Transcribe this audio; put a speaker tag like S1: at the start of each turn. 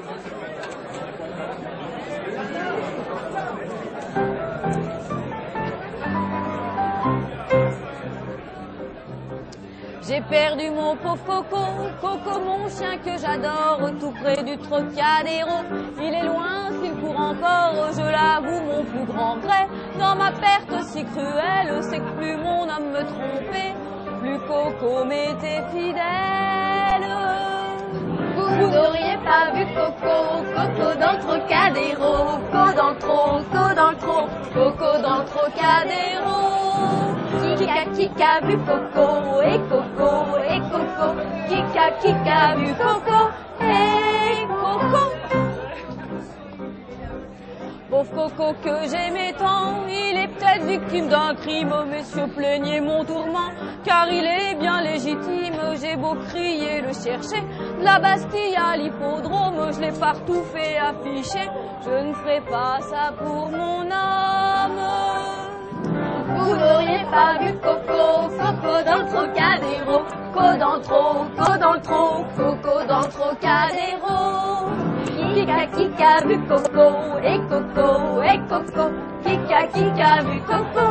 S1: J'ai perdu mon pauvre Coco, Coco mon chien que j'adore, tout près du Trocadéro. Il est loin, s'il court encore, je l'avoue mon plus grand regret. Dans ma perte si cruelle, c'est que plus mon âme me trompait, plus Coco m'était fidèle. Vous n'auriez pas vu Coco, Coco dans le Trocadéro, Coco dans le Coco dans le Trocadéro. Qui a vu Coco, et Coco, et Coco, qui a vu Coco, et Coco. Pauvre Coco que j'aimais tant, il est peut-être victime d'un crime, messieurs plaignez mon tourment, car il est bien légitime, j'ai beau crier, le chercher, de la Bastille à l'hippodrome, je l'ai partout fait afficher, je ne ferai pas ça pour mon âme. Vous n'auriez pas vu Coco, Coco dans le Trocadéro, Coco dans le Coco dans le Trocadéro. Qui a vu Coco, et Coco, et Coco, qui a vu Coco.